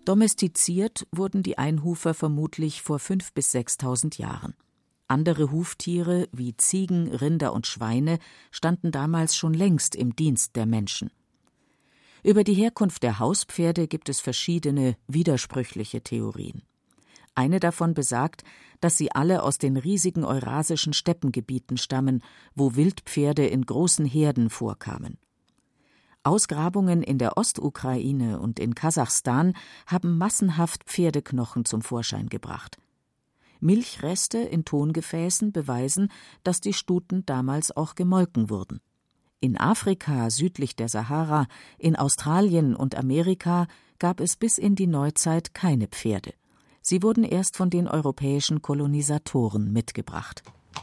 Domestiziert wurden die Einhufer vermutlich vor 5.000 bis 6.000 Jahren. Andere Huftiere wie Ziegen, Rinder und Schweine standen damals schon längst im Dienst der Menschen. Über die Herkunft der Hauspferde gibt es verschiedene widersprüchliche Theorien. Eine davon besagt, dass sie alle aus den riesigen eurasischen Steppengebieten stammen, wo Wildpferde in großen Herden vorkamen. Ausgrabungen in der Ostukraine und in Kasachstan haben massenhaft Pferdeknochen zum Vorschein gebracht. Milchreste in Tongefäßen beweisen, dass die Stuten damals auch gemolken wurden. In Afrika südlich der Sahara, in Australien und Amerika gab es bis in die Neuzeit keine Pferde. Sie wurden erst von den europäischen Kolonisatoren mitgebracht.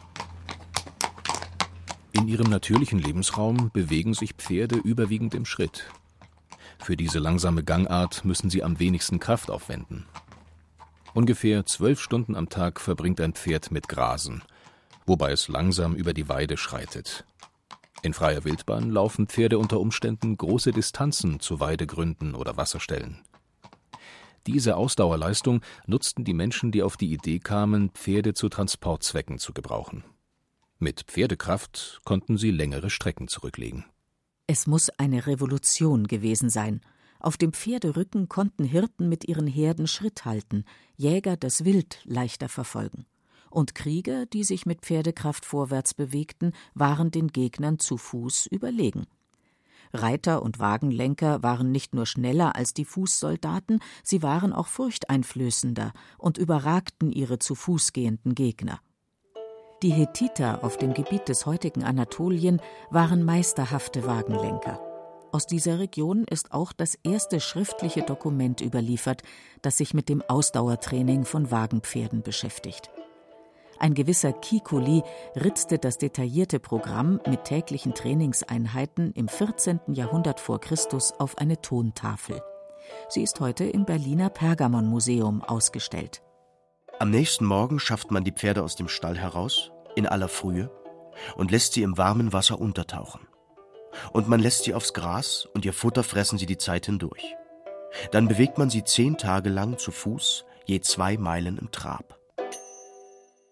In ihrem natürlichen Lebensraum bewegen sich Pferde überwiegend im Schritt. Für diese langsame Gangart müssen sie am wenigsten Kraft aufwenden. Ungefähr 12 Stunden am Tag verbringt ein Pferd mit Grasen, wobei es langsam über die Weide schreitet. In freier Wildbahn laufen Pferde unter Umständen große Distanzen zu Weidegründen oder Wasserstellen. Diese Ausdauerleistung nutzten die Menschen, die auf die Idee kamen, Pferde zu Transportzwecken zu gebrauchen. Mit Pferdekraft konnten sie längere Strecken zurücklegen. Es muss eine Revolution gewesen sein. Auf dem Pferderücken konnten Hirten mit ihren Herden Schritt halten, Jäger das Wild leichter verfolgen. Und Krieger, die sich mit Pferdekraft vorwärts bewegten, waren den Gegnern zu Fuß überlegen. Reiter und Wagenlenker waren nicht nur schneller als die Fußsoldaten, sie waren auch furchteinflößender und überragten ihre zu Fuß gehenden Gegner. Die Hethiter auf dem Gebiet des heutigen Anatolien waren meisterhafte Wagenlenker. Aus dieser Region ist auch das erste schriftliche Dokument überliefert, das sich mit dem Ausdauertraining von Wagenpferden beschäftigt. Ein gewisser Kikuli ritzte das detaillierte Programm mit täglichen Trainingseinheiten im 14. Jahrhundert vor Christus auf eine Tontafel. Sie ist heute im Berliner Pergamonmuseum ausgestellt. Am nächsten Morgen schafft man die Pferde aus dem Stall heraus, in aller Frühe, und lässt sie im warmen Wasser untertauchen. Und man lässt sie aufs Gras und ihr Futter fressen sie die Zeit hindurch. Dann bewegt man sie 10 Tage lang zu Fuß, je 2 Meilen im Trab.